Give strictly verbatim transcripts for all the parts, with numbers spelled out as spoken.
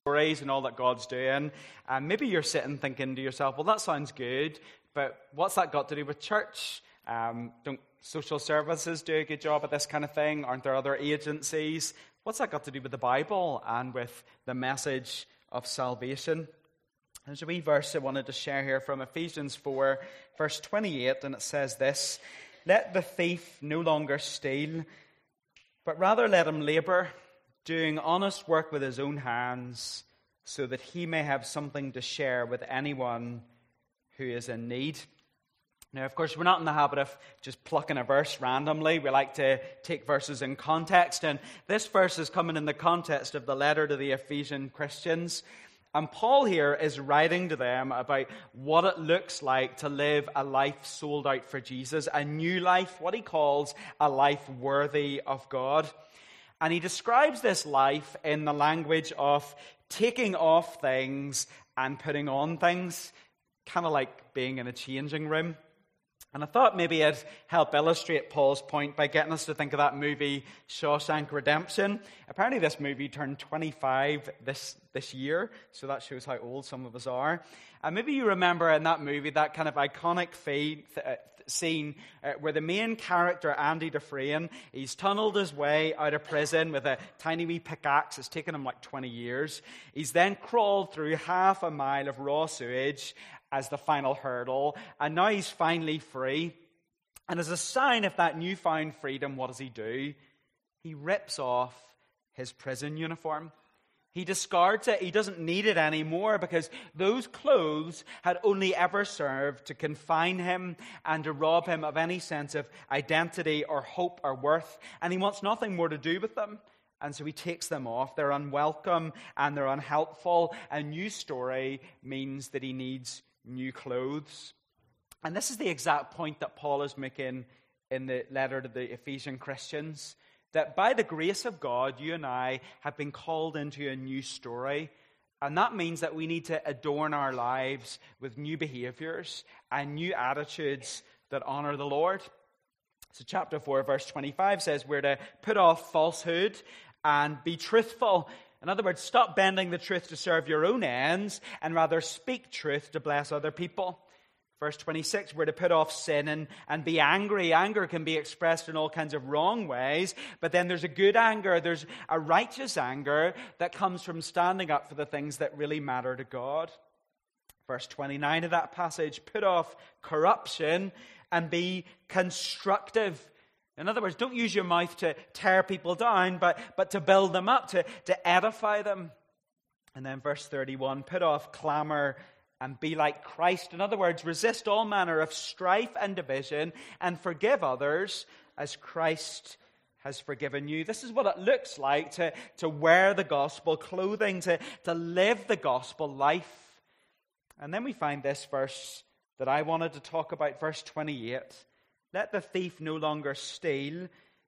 stories and all that God's doing. And maybe you're sitting thinking to yourself, well, that sounds good, but what's that got to do with church? Um, don't social services do a good job at this kind of thing? Aren't there other agencies? What's that got to do with the Bible and with the message of salvation? There's a wee verse I wanted to share here from Ephesians four, verse twenty-eight, and it says this: "Let the thief no longer steal, but rather let him labor, doing honest work with his own hands, so that he may have something to share with anyone who is in need." Now, of course, we're not in the habit of just plucking a verse randomly. We like to take verses in context, and this verse is coming in the context of the letter to the Ephesian Christians. And Paul here is writing to them about what it looks like to live a life sold out for Jesus, a new life, what he calls a life worthy of God. And he describes this life in the language of taking off things and putting on things, kind of like being in a changing room. And I thought maybe I'd help illustrate Paul's point by getting us to think of that movie, Shawshank Redemption. Apparently this movie turned twenty-five this, this year, so that shows how old some of us are. And maybe you remember in that movie that kind of iconic feed, uh, scene uh, where the main character, Andy Dufresne, he's tunneled his way out of prison with a tiny wee pickaxe. It's taken him like twenty years. He's then crawled through half a mile of raw sewage as the final hurdle, and now he's finally free. And as a sign of that newfound freedom, what does he do? He rips off his prison uniform. He discards it. He doesn't need it anymore because those clothes had only ever served to confine him and to rob him of any sense of identity or hope or worth. And he wants nothing more to do with them. And so he takes them off. They're unwelcome and they're unhelpful. A new story means that he needs new clothes. And this is the exact point that Paul is making in the letter to the Ephesian Christians, that by the grace of God, you and I have been called into a new story. And that means that we need to adorn our lives with new behaviors and new attitudes that honor the Lord. So chapter four, verse twenty-five says we're to put off falsehood and be truthful. In other words, stop bending the truth to serve your own ends and rather speak truth to bless other people. Verse twenty-six, we're to put off sin and, and be angry. Anger can be expressed in all kinds of wrong ways, but then there's a good anger. There's a righteous anger that comes from standing up for the things that really matter to God. Verse twenty-nine of that passage, put off corruption and be constructive. In other words, don't use your mouth to tear people down, but, but to build them up, to, to edify them. And then verse thirty-one, put off clamor and be like Christ. In other words, resist all manner of strife and division and forgive others as Christ has forgiven you. This is what it looks like to, to wear the gospel clothing, to, to live the gospel life. And then we find this verse that I wanted to talk about, verse twenty-eight. Let the thief no longer steal,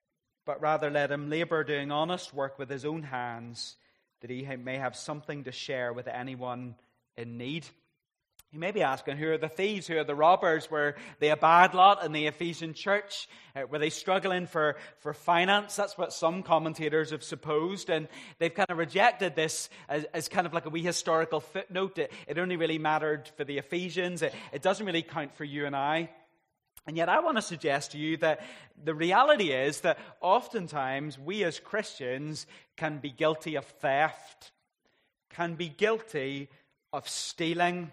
but rather let him labor doing honest work with his own hands, that he may have something to share with anyone in need. You may be asking, who are the thieves? Who are the robbers? Were they a bad lot in the Ephesian church? Uh, were they struggling for, for finance? That's what some commentators have supposed. And they've kind of rejected this as, as kind of like a wee historical footnote. It, it only really mattered for the Ephesians. It, it doesn't really count for you and I. And yet I want to suggest to you that the reality is that oftentimes we as Christians can be guilty of theft, can be guilty of stealing.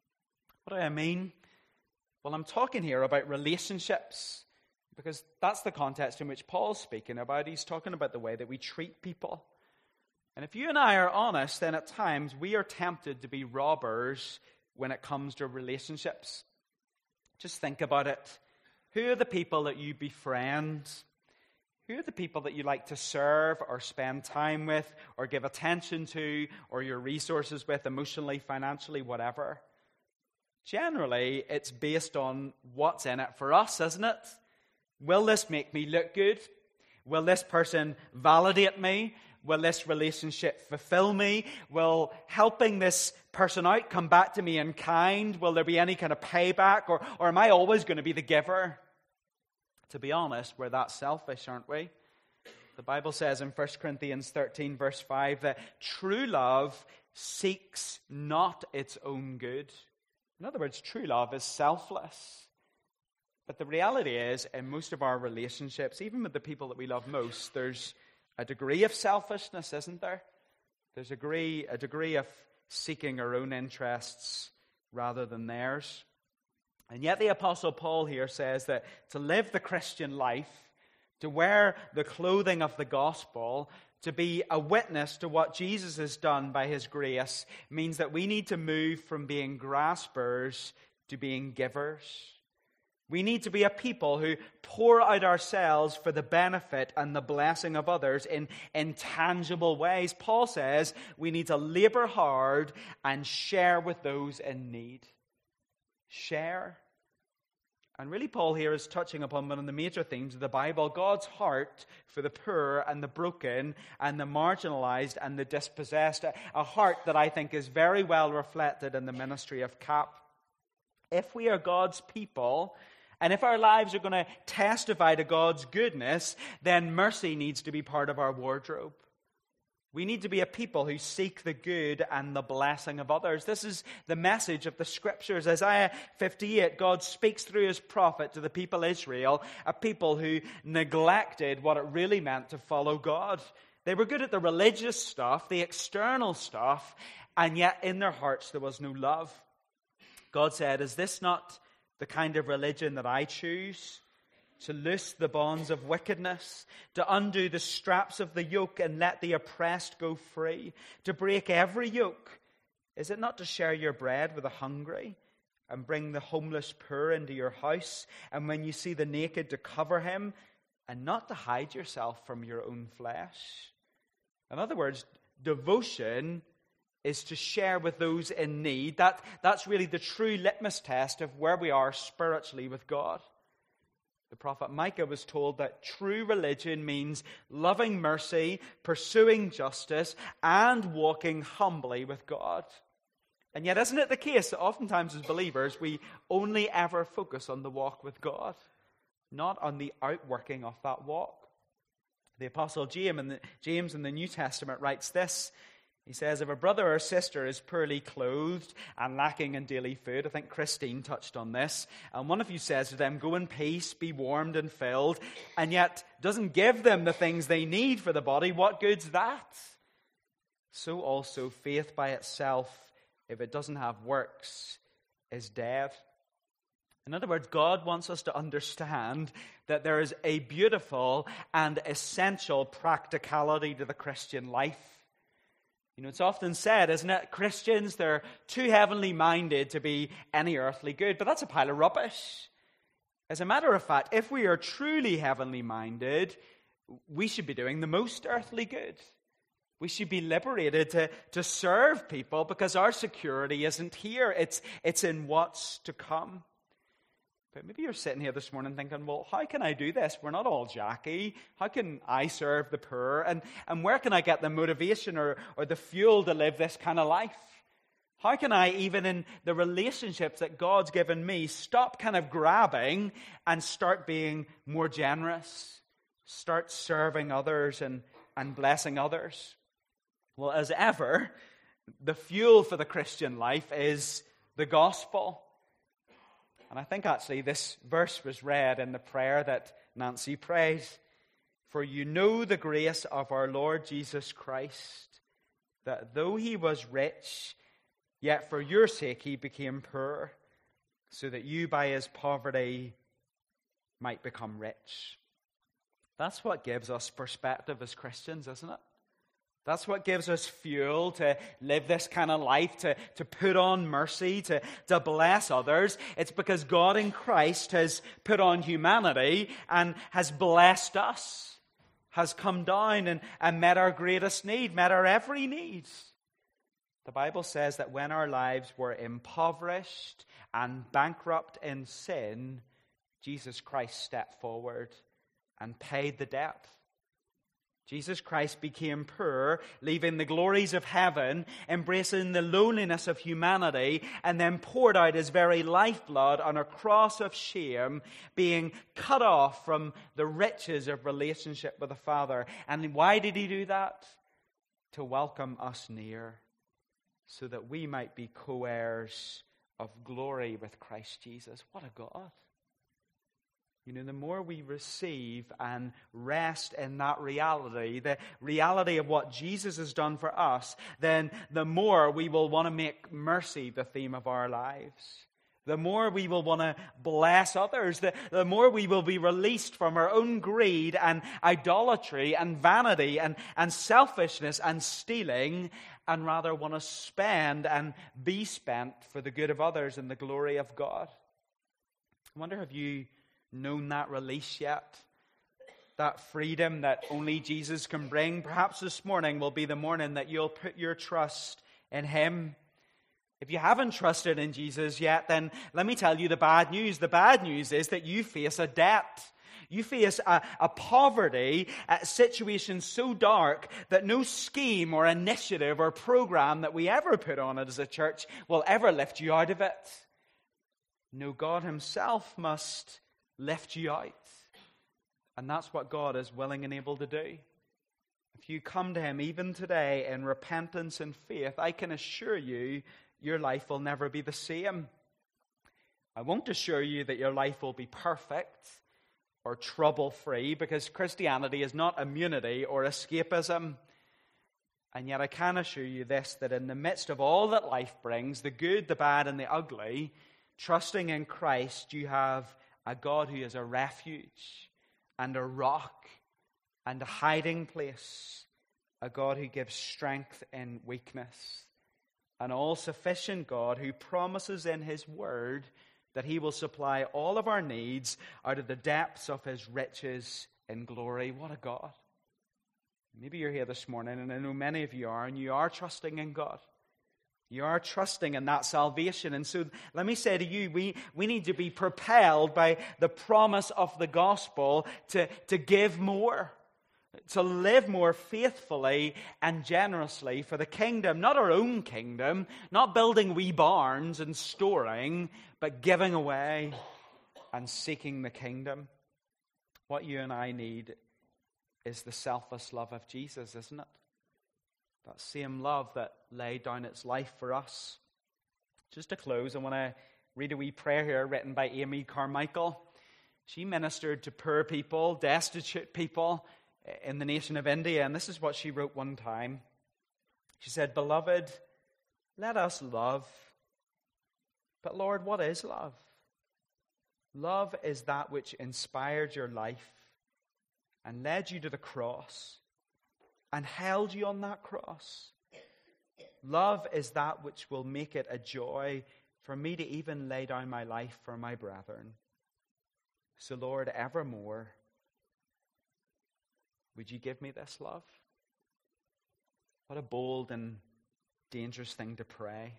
What do I mean? Well, I'm talking here about relationships, because that's the context in which Paul's speaking about. He's talking about the way that we treat people. And if you and I are honest, then at times we are tempted to be robbers when it comes to relationships. Just think about it. Who are the people that you befriend? Who are the people that you like to serve or spend time with or give attention to or your resources with, emotionally, financially, whatever? Generally, it's based on what's in it for us, isn't it? Will this make me look good? Will this person validate me? Will this relationship fulfill me? Will helping this person out come back to me in kind? Will there be any kind of payback? Or, or am I always going to be the giver? To be honest, we're that selfish, aren't we? The Bible says in First Corinthians thirteen, verse five, that true love seeks not its own good. In other words, true love is selfless. But the reality is, in most of our relationships, even with the people that we love most, there's a degree of selfishness, isn't there? There's a degree, a degree of seeking our own interests rather than theirs. And yet the Apostle Paul here says that to live the Christian life, to wear the clothing of the gospel, to be a witness to what Jesus has done by his grace, means that we need to move from being graspers to being givers. We need to be a people who pour out ourselves for the benefit and the blessing of others in intangible ways. Paul says we need to labor hard and share with those in need. Share. And really, Paul here is touching upon one of the major themes of the Bible, God's heart for the poor and the broken and the marginalized and the dispossessed. A heart that I think is very well reflected in the ministry of CAP. If we are God's people, and if our lives are going to testify to God's goodness, then mercy needs to be part of our wardrobe. We need to be a people who seek the good and the blessing of others. This is the message of the Scriptures. Isaiah fifty-eight, God speaks through his prophet to the people of Israel, a people who neglected what it really meant to follow God. They were good at the religious stuff, the external stuff, and yet in their hearts there was no love. God said, is this not the kind of religion that I choose? To loose the bonds of wickedness, to undo the straps of the yoke and let the oppressed go free, to break every yoke. Is it not to share your bread with the hungry and bring the homeless poor into your house, and when you see the naked to cover him and not to hide yourself from your own flesh? In other words, devotion is to share with those in need. That, that's really the true litmus test of where we are spiritually with God. The prophet Micah was told that true religion means loving mercy, pursuing justice, and walking humbly with God. And yet, isn't it the case that oftentimes as believers, we only ever focus on the walk with God, not on the outworking of that walk? The Apostle James in the, James in the New Testament writes this. He says, if a brother or sister is poorly clothed and lacking in daily food, I think Christine touched on this, and one of you says to them, go in peace, be warmed and filled, and yet doesn't give them the things they need for the body, what good's that? So also faith by itself, if it doesn't have works, is dead. In other words, God wants us to understand that there is a beautiful and essential practicality to the Christian life. You know, it's often said, isn't it, Christians, they're too heavenly minded to be any earthly good. But that's a pile of rubbish. As a matter of fact, if we are truly heavenly minded, we should be doing the most earthly good. We should be liberated to, to serve people because our security isn't here. It's, it's in what's to come. But maybe you're sitting here this morning thinking, well, how can I do this? We're not all Jackie. How can I serve the poor? And, and where can I get the motivation or, or the fuel to live this kind of life? How can I, even in the relationships that God's given me, stop kind of grabbing and start being more generous? Start serving others and, and blessing others? Well, as ever, the fuel for the Christian life is the gospel. And I think actually this verse was read in the prayer that Nancy prays. For you know the grace of our Lord Jesus Christ, that though he was rich, yet for your sake he became poor, so that you by his poverty might become rich. That's what gives us perspective as Christians, isn't it? That's what gives us fuel to live this kind of life, to, to put on mercy, to, to bless others. It's because God in Christ has put on humanity and has blessed us, has come down and, and met our greatest need, met our every need. The Bible says that when our lives were impoverished and bankrupt in sin, Jesus Christ stepped forward and paid the debt. Jesus Christ became poor, leaving the glories of heaven, embracing the loneliness of humanity, and then poured out his very lifeblood on a cross of shame, being cut off from the riches of relationship with the Father. And why did he do that? To welcome us near, so that we might be co-heirs of glory with Christ Jesus. What a God. You know, the more we receive and rest in that reality, the reality of what Jesus has done for us, then the more we will want to make mercy the theme of our lives. The more we will want to bless others, the, the more we will be released from our own greed and idolatry and vanity and, and selfishness and stealing, and rather want to spend and be spent for the good of others and the glory of God. I wonder if you known that release yet? That freedom that only Jesus can bring? Perhaps this morning will be the morning that you'll put your trust in him. If you haven't trusted in Jesus yet, then let me tell you the bad news. The bad news is that you face a debt. You face a, a poverty, a situation so dark that no scheme or initiative or program that we ever put on it as a church will ever lift you out of it. No, God himself must lift you out. And that's what God is willing and able to do. If you come to him even today in repentance and faith, I can assure you your life will never be the same. I won't assure you that your life will be perfect or trouble-free, because Christianity is not immunity or escapism. And yet I can assure you this, that in the midst of all that life brings, the good, the bad, and the ugly, trusting in Christ, you have a God who is a refuge and a rock and a hiding place, a God who gives strength in weakness, an all-sufficient God who promises in his word that he will supply all of our needs out of the depths of his riches in glory. What a God. Maybe you're here this morning, and I know many of you are, and you are trusting in God. You are trusting in that salvation. And so let me say to you, we, we need to be propelled by the promise of the gospel to, to give more, to live more faithfully and generously for the kingdom. Not our own kingdom, not building wee barns and storing, but giving away and seeking the kingdom. What you and I need is the selfless love of Jesus, isn't it? That same love that laid down its life for us. Just to close, I want to read a wee prayer here written by Amy Carmichael. She ministered to poor people, destitute people in the nation of India, and this is what she wrote one time. She said, "Beloved, let us love. But Lord, what is love? Love is that which inspired your life and led you to the cross and held you on that cross. Love is that which will make it a joy for me to even lay down my life for my brethren. So Lord, evermore, would you give me this love?" What a bold and dangerous thing to pray.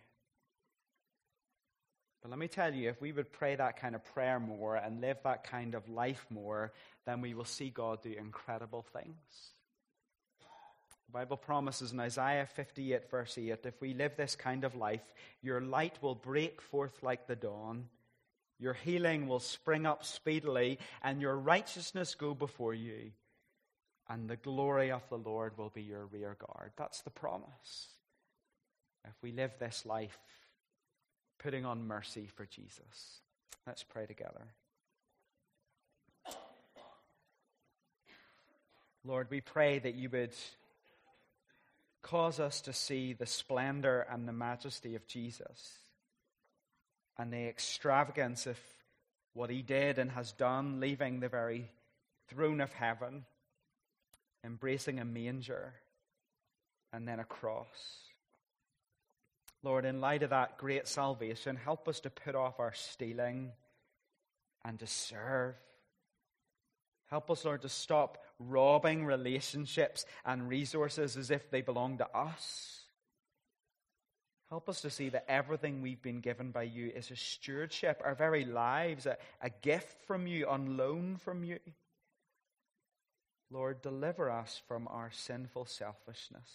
But let me tell you, if we would pray that kind of prayer more and live that kind of life more, then we will see God do incredible things. The Bible promises in Isaiah fifty-eight, verse eight, if we live this kind of life, your light will break forth like the dawn, your healing will spring up speedily, and your righteousness go before you, and the glory of the Lord will be your rear guard. That's the promise. If we live this life, putting on mercy for Jesus. Let's pray together. Lord, we pray that you would cause us to see the splendor and the majesty of Jesus and the extravagance of what he did and has done, leaving the very throne of heaven, embracing a manger and then a cross. Lord, in light of that great salvation, help us to put off our stealing and to serve. Help us, Lord, to stop robbing relationships and resources as if they belong to us. Help us to see that everything we've been given by you is a stewardship, our very lives, a, a gift from you, on loan from you. Lord, deliver us from our sinful selfishness.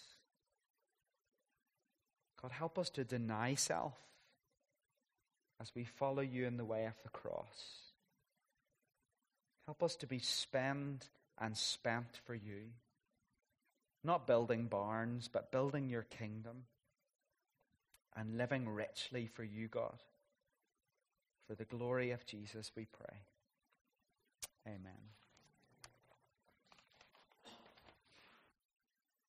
God, help us to deny self as we follow you in the way of the cross. Help us to be spend and spent for you. Not building barns, but building your kingdom and living richly for you, God. For the glory of Jesus, we pray. Amen.